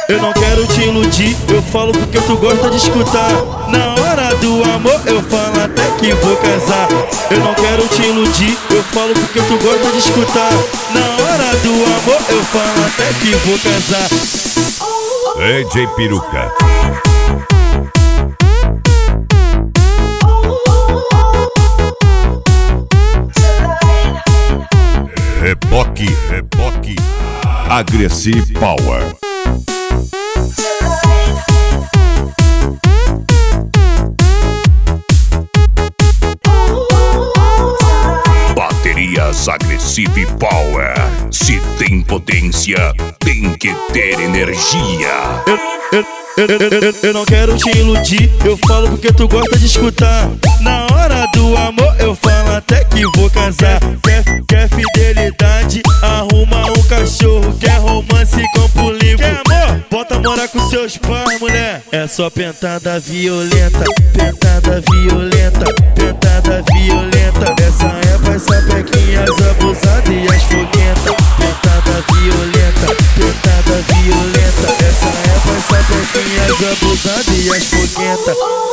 Eu não quero te iludir, eu falo porque tu gosta de escutar. Na hora do amor eu falo até que vou casar. Eu não quero te iludir, eu falo porque tu gosta de escutar. Na hora do amor eu falo até que vou casar. DJ Peruca. Reboque, Aggressive Power. Baterias Aggressive Power. Se tem potência, tem que ter energia. Eu não quero te iludir, eu falo porque tu gosta de escutar. Na hora do amor eu falo até que vou casar. Quer fidelidade, arruma um cachorro. Quer romance, compra um livro. Quer amor? Bota morar com seus pais, mulher. É só pentada violenta, pentada violenta, pentada violenta. Essa é pras sapequinhas abusadas e as foguentas. Pentada violenta, pentada violenta. Essa é pras sapequinhas abusadas e as foguentas.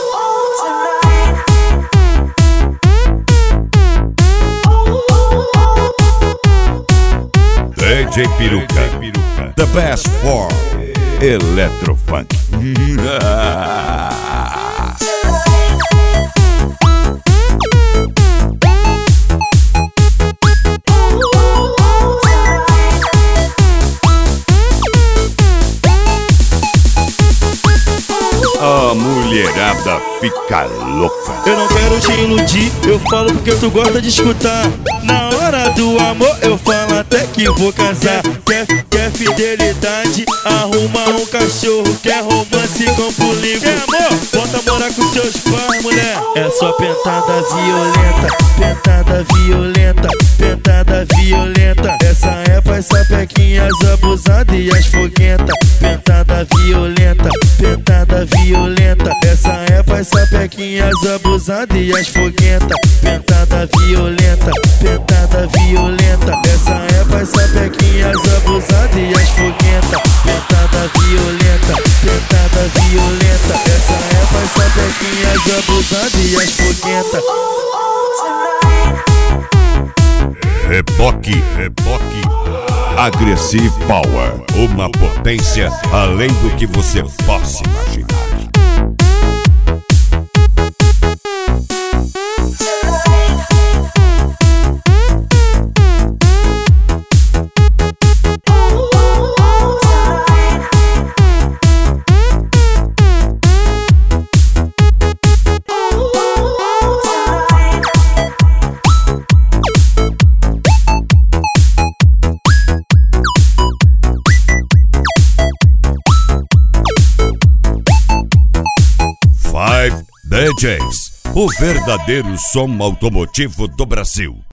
DJ Peruca, the best for Electrofunk. A mulherada fica louca. Eu não quero te iludir, eu falo porque tu gosta de escutar. Na hora do amor eu falo até que vou casar. Quer fidelidade, arruma um cachorro. Quer romance, compra um livro. Quer amor? Bota morar com seus pais, mulher. É só pentada violenta, pentada violenta, pentada violenta. Essa é pras sapequinhas abusadas e as foguentas. Pentada violenta, pentada violenta. Essa é pras sapequinhas abusadas e as foguentas. Pentada violenta, pentada violenta. Essa é pras sapequinhas abusadas e as foguentas. Pentada violenta, pentada violenta. Essa é pras sapequinhas abusadas e as foguentas. Reboque, Aggressive Power. Uma potência além do que você possa imaginar. Five DJs, o verdadeiro som automotivo do Brasil.